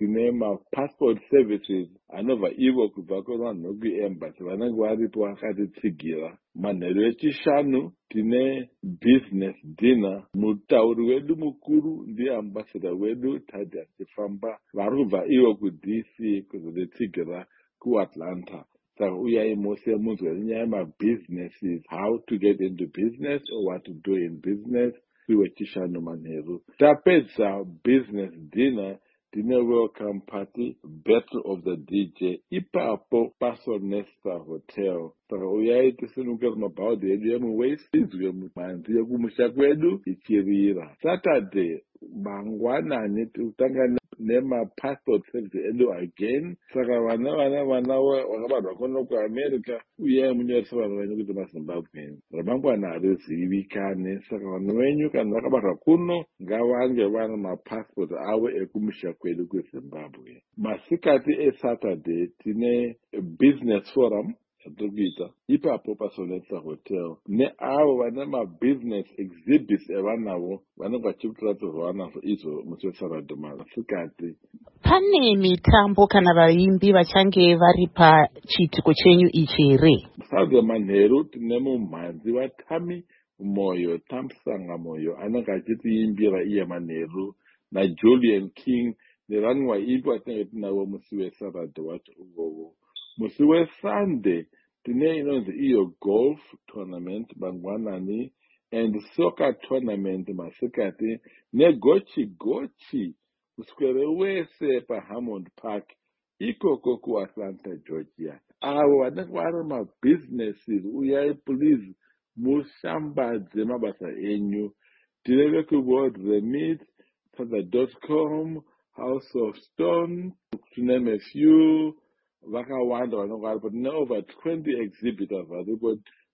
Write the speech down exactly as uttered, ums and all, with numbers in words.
tine ma-passport services anobva ivo kubva kuvanhu nokuembassy vanenge varipo vakatitsigira. Manheru echishanu tine business dinner. Mutauri wedu mukuru ndiye ambassador wedu Thaddeus Chifamba vari kubva ivo ku-D C kuzotitsigira kuAtlanta. Saka uyai mose munzwe nyaya yemabusinesses, how to get into business or what to do in business. Wechishanu manheru. Tapedza business dinner, tine welcome party, battle of the D J. Ipapo Paso Nesta Hotel. Saka uyai tisunukira mabhaudhi edu emuwest, izwe mumanzi yekumusha kwedu ichirira. Saturday mangwanani tikutanga nema-passport service edu again. Saka vana vana vana vakabarwa kuno kuAmerica, uyai munyoresa vanhu venyu kuti maZimbabweans. Ramangwana harizivikane. Saka vanhu venyu kana vakabarwa kuno ngavange vana ma-passport avo ekumusha kwedu kuZimbabwe. Masikati eSaturday tine business forum tirikuita ipapo paSonesta Hotel. Neavo vane ma-business exhibits evanavo vanenge vachikutiratirwa vanazvo izvo musi weSaturday masikati. Pane mitambo kana vaimbi vachange vari pachiitiko chenyu ichi here? Saturday manheru tine mumhanzi waTami Moyo, Tamsanga Moyo anenge achitiimbira iye manheru naJulian King nevamwe vaimbi vatinenge tinavo musi weSaturday wacho uvovo. Musi weSunday tine inonzi iyo golf tournament mangwanani and soccer tournament masikati negochi gochi muswere wese paHammond Park ikoko kuAtlanta, Georgia. Avo vanenge vari mabusinesses, uyai please mushambadze mabasa enyu. Tine kuWorld Remit, Tada dot com, House of Stone, to name a few. Vakawanda vanenge varipo. Tine over twenty exhibitors varipo.